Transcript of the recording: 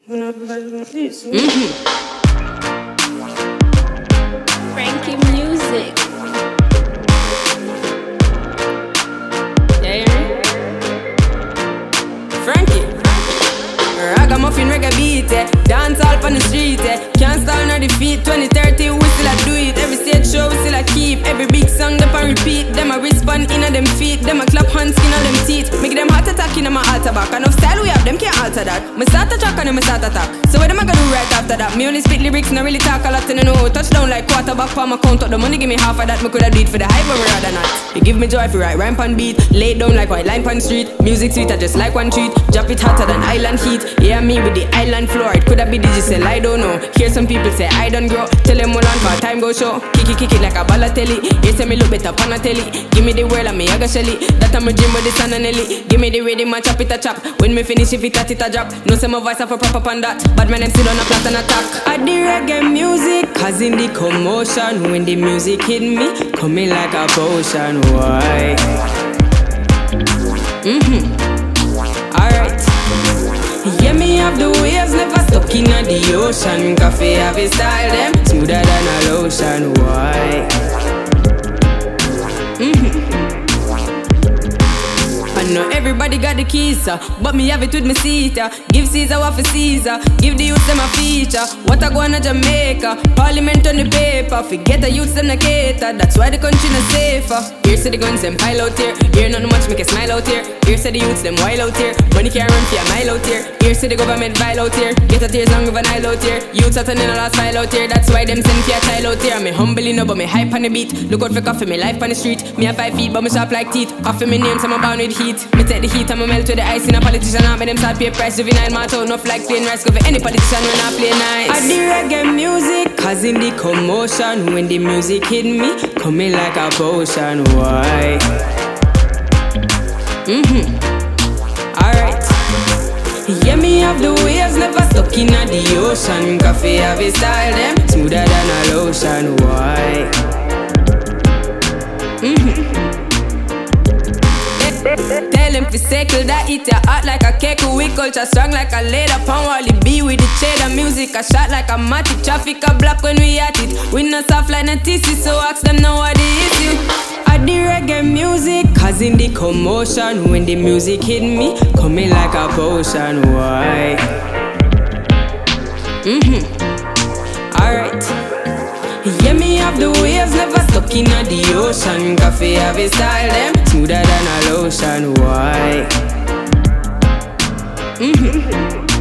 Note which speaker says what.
Speaker 1: Frankie Music. Yeah,
Speaker 2: Frankie, ragamuffin reggae beat, dance all on the street, can't stall nor defeat. 2030 we still a do it. Every stage show we still a keep. Every big song them a repeat. Them a respond in a them feet. Them a clap hands skin on them teeth. Make them heart attack in my altar back. Enough style we have, them can't alter that. Me start a track and then me start attack. So what them a gonna do right after that? Me only spit lyrics, not really talk a lot and I know. Touchdown like quarterback for my count up. The money give me half of that. Me coulda do it for the hype but me rather not. You give me joy for right rhyme pan beat. Lay it down like white line pan street. Music sweet I just like one treat. Drop it hotter than island heat. Yeah me with the island floor. It coulda be digital, I don't know. Hear some people say I don't grow. Tell them hold on for time go show. Kick it like a ballatelli. You say me look better pan a telly. Give me the world and me a go shelly. That I'm a dream with the sun and Ellie. Give me the rhythm and chop it a chop. When me finish if it a drop. No say my voice have a proper pan that. But my name still on a plot and attack. I the reggae music, causing the commotion. When the music hit me, coming like a potion. Why? Alright. Yeah, me have the waves, never stuck in the ocean. Coffee have a style, them smoother than a lotion. Why? I know everybody got the keys, but me have it with me seat. Give Caesar what for Caesar, give the youths them a feature. What I go on to Jamaica, Parliament on the paper. Forget the youths them a cater, that's why the country not safer. Here say the guns them pile out here, here not much make a smile out here. Here say the youths them wild out here, money can't run for a mile out here. Here say the government vile out here, get a tears long of an Nile out here. Youths are turning a last file out here, that's why them send for a child out here. Me humbly no but me hype on the beat, look out for coffee, me life on the street. Me have 5 feet but me sharp like teeth, coffee me name so I'm bound with heat. Me take the heat and me melt with the ice in a politician. I make them start pay price. Juvenile mouth out enough like plain rice. Go for any politician when I play nice. I the reggae music, causing the commotion. When the music hit me, coming like a potion. Why? Alright. Yeah, me have the waves, never stuck in the ocean. Coffee have a style, them smoother than a lotion. Why? Tell them to circle that eat ya hot like a cake. We culture strong like a leather pan. Wally B with the cheddar music. A shot like a matic. Traffic a block when we at it. We not soft like no TC, so ask them now what the issue. I the reggae music, causing the commotion. When the music hit me, coming like a potion. Why? Alright. Yeah, me have the waves, never stuck in the ocean. Coffee have a style, them smoother than a lotion. Why?